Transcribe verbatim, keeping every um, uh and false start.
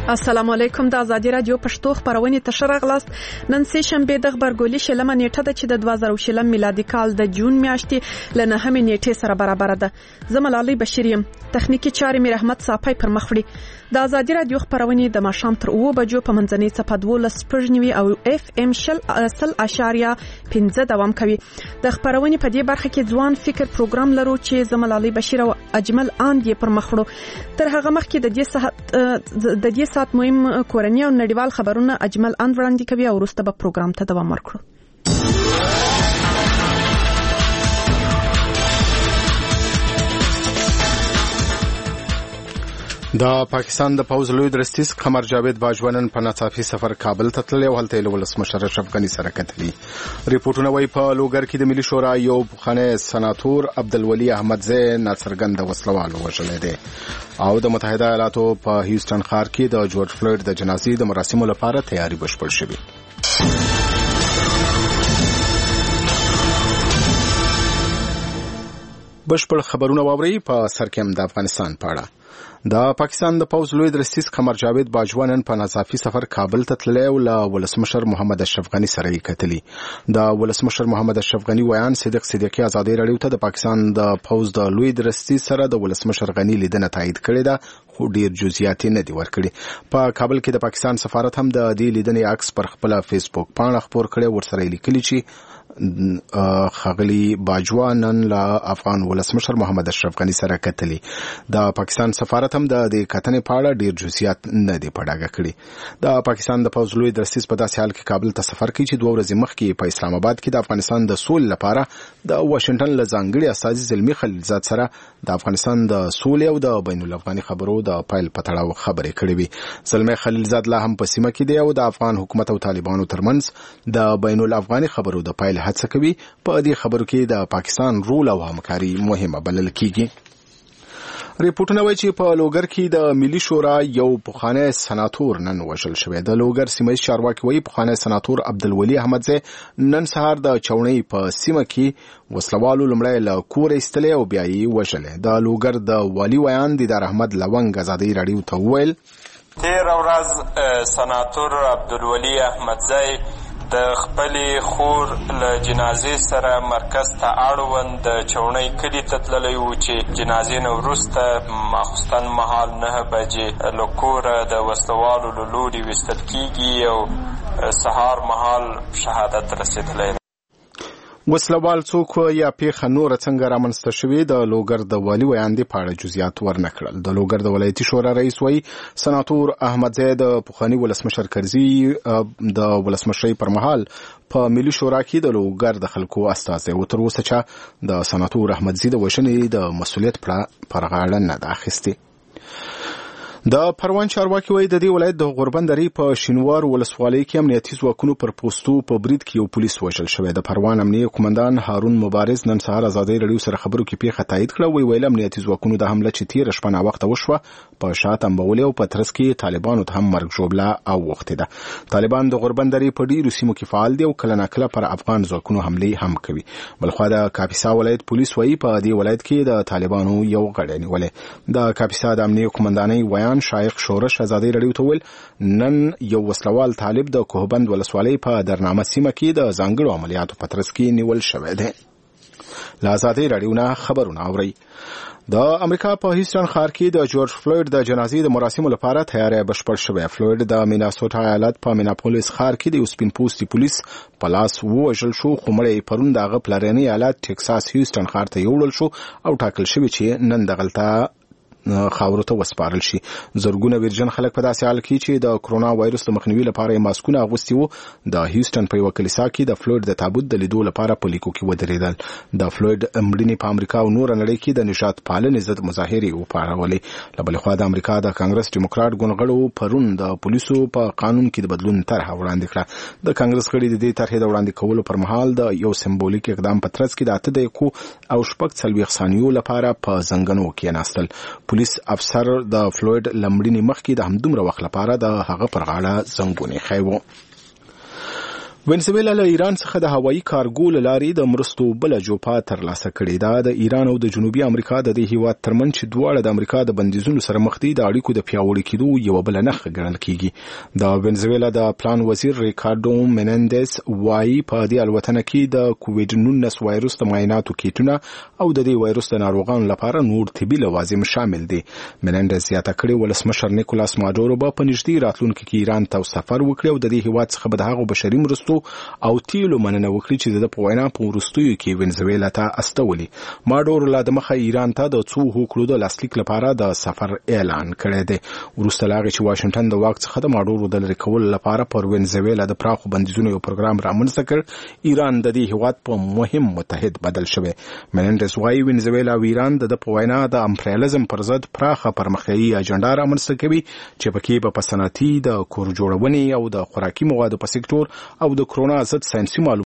السلام علیکم. د آزادي رادیو پښتو خبرونه تشر غلاست. نن سه شنبه د خبرګولي شلمه نیټه د چې د دوه زره شلم میلادي کال د جون میاشتې لنه هم نیټه سره برابر ده. زملالي بشریم تخنیکی چارې مې رحمت صافی پر مخ وړي. د آزادي رادیو خبرونه د ماښام تر اوه بجو په منځنۍ څپه دولس پرجنوي او اف ام شل اصل اشاریه پنځه دوام کوي. د خبرونه په دې برخه کې ځوان فکر پروګرام لرو چې زملالي بشیر او اجمل اند یې پر مخ وړو. تر هغه مخکې د دې ساعت د دې ساعت مهم کورنۍ او نړیوال خبرونه اجمل اند وړاندې کوي او وروسته به پروګرام ته دوام ورکړو. د پاکستان د پوز لوی درستیز قمر جاوید باجوانن په ناڅاپي سفر کابل ته تللی او هلته له ولسمشر اشرف غني سره کتلي. ریپورتونه وايي په لوګر کې د ملي شورا یو پخوانی سناتور عبدالولي احمدزی ناڅرګند وسلوال وژلی دی او د متحده ایالاتو په هیوستن ښار کې د جورج فلوید د جنازې د مراسمو لپاره تیاری بشپړ شوې. بشپړ خبرونه واوري. په سر کې هم د افغانستان په اړه د پاکستان د پوز لوی درستیز قمر جاوید باجوانن په ناڅاپي سفر کابل ته تللی او له ولسمشر محمد اشرف غني سره یې کتلي. د ولسمشر محمد اشرف غني ویان صدیق صدیقی ازادي رادیو ته د پاکستان د پوز د لوی درستیز سره د ولسمشر غني لیدنه تایید کړې ده خو ډیر جزئیات نه دي ورکړي. په کابل کې د پاکستان سفارت هم د دې لیدنې عکس پر خپل فیسبوک پاڼه خپور کړی ورسره لیکلي چې خغلی باجوانن له افغان ولسمشر محمد اشرف غني سره کتلي. د پاکستان سفارت هم د دې کتنې په اړه ډیر جزئیات نه دي په ډاګه کړي. د پاکستان د پوز لوی درستیز په داسې حال کې کابل ته سفر کوي چې دوه ورځې مخکې په اسلام آباد کې د افغانستان د سولې لپاره د واشنگټن له ځانګړي استازي زلمي خلیلزاد سره د افغانستان د سولې او د بین الافغاني خبرو د پایل په تړاو خبرې کړې وي. زلمي خلیلزاد لا هم په سیمه کې دی او د افغان حکومت او طالبانو ترمنځ د بین الافغاني خبرو د پایل هڅه کوي. په دې خبرو کې د پاکستان رول او همکاري مهمه بلل کیږي. ریپورتونه وايي چې په لوګر کې د ملي شورا یو پخوانی سناتور نن وژل شوی. د لوګر سیمه چارواکي وايي پخوانی سناتور عبدالولي احمدزی نن سهار د چونې په سیمه کې وسلوالو لمړی له کور ایستلی او بیا یې وژلی. د لوګر د والي ویان دیدار احمد لونګ ازادي رادیو ته وویل تېره ورځ سناتور عبدالولي احمدزی د خپلې خور له جنازې سره مرکز ته اړوند د چونۍ کلي ته تللی و چې جنازې نه وروسته ماخوستن مهال نهه بجې له کوره د وسلوالو له لوري ویستل کیږي او سهار مهال شهادت رسېدلی. وسلوال څوک یا پیښه نور څنګه رامنځته شوې د لوګر د والي ویاندې په اړه جزئیات ورنکړل. د لوګر د ولایتي شورا رئیس وایي سناتور احمدزی د پخواني ولسمشر کرزي د ولسمشرۍ پر مهال په ملي شورا کې د لوګر د خلکو استازی و. تر اوسه چې د سناتور احمدزي د وژنې د مسؤلیت پر غاړه نه ده اخیستې. د پروان چارواکي وایي د دې ولایت د غوربندرې په شینوار ولسوالۍ کې امنیتي ځواکونو پر پوستو په برید کې یو پولیس وژل شوی. د پروان امنیه قومندان هارون مبارز نن سهار ازادي رادیو سره خبرو کې پیښه تایید کړه. وی ویل امنیتي ځواکونو د حمله چې تیره شپه ناوخته وشوه په شا تنبولي او په ترڅ کې طالبانو ته هم مرګ ژوبله اوښتې ده. طالبان د غوربندرې په ډیرو سیمو کې فعال دي او کله ناکله پر افغان ځواکونو حملې هم کوي. بلخوا د کاپیسا ولایت پولیس وایي په دې ولایت کې د طالبانو یو غړی نیولې. د کاپیسا د امنیه قومندانۍ ویان شایق شورش ازادي رادیو ته ویل نن یو وسلوال طالب د کوهبند ولسوالۍ په درنامه سیمه کې د ځانګړو عملیاتو په ترڅ کې نیول شوی دی. له ازادي رادیو نه خبرونه اورئ. د امریکا په هیوستن ښار کې د جورج فلوید د جنازې د مراسمو لپاره تیاری بشپړ شوی. فلوید د میناسوټا ایالت په میناپولیس ښار کې د یو سپین پوستي پولیس په لاس ووژل شو خو مړی پرون د هغه پلرني ایالت ټکساس هیوستن ښار ته یوړل شو او ټاکل شوی چې نن دغلته خاورو ته وسپارل شي. زرګونه ورجن خلک په داسې حال کې چې د کرونا وایرس د مخنیوي لپاره یې ماسکونه اغوستي وو د هیوستن په یوه کلیسا کې د فلوید د تابوت د لیدو لپاره په لیکو کې ودرېدل. د فلوید مړینې په امریکا او نوره نړۍ کې د نژاد پالنې ضد مظاهرې وپارولې. له بلې خوا د امریکا د کانګرس ډیموکراټ ګوندغړو پرون د پولیسو په قانون کې د بدلون طرحه وړاندې کړه. د کانګرس غړي د دې طرحې د وړاندې کولو پر مهال د یو سمبولیک اقدام په ترڅ کې د اته دقیقو او شپږ څلوېښت ثانیو لپاره په زنګنو کېناستل. پولیس افسر د فلوید لمړینې مخکې د همدومره وخت لپاره د هغه پر غاړه زنګون ایښی و. وینزویلا له ایران څخه د هوایي کارګو له لارې د مرستو بله جوپه ترلاسه کړې ده. د ایران او د جنوبي امریکا د دې هیواد ترمنځ چې دواړه د امریکا د بندیزونو سره مخ دي د اړیکو د پیاوړي کېدو یوه بله نښه ګڼل کېږي. د وینزویلا د پلان وزیر ریکارډو مینندز وایي په دې الوتنه کې د کوویډ نولس وایروس د معایناتو کیټونه او د دې وایروس د ناروغانو لپاره نور طبي لوازم شامل دي. مینندز زیاته کړې ولسمشر نیکولاس ماډورو به په نږدې راتلونکي کې ایران ته سفر وکړي او د دې هیواد څخه به د هغو بشري مرستو او تیلو مننه وکړي چې د په وینا په وروستیو کې وینزویلا ته استولي. ماډورو لا د مخه ایران ته د څو هوکړو د لاسلیک لپاره د سفر اعلان کړی دی. وروسته له هغې چې واشنګټن د واک څخه د ماډورو د لرې کولو لپاره پر وینزویلا د پراخو بندیزونو یو پروګرام رامنځته کړ، ایران د دې هیواد په مهم متحد بدل شوی. مینندز وایي وینزویلا او ایران د په وینا د امپریالیزم پر ضد پراخه پرمختیایي اجنډا رامنځته کوي چې پکې به په صنعتي د کور جوړونې او د خوراکي موادو په سکتور او د کرونا ضد ساینسي معلوماتو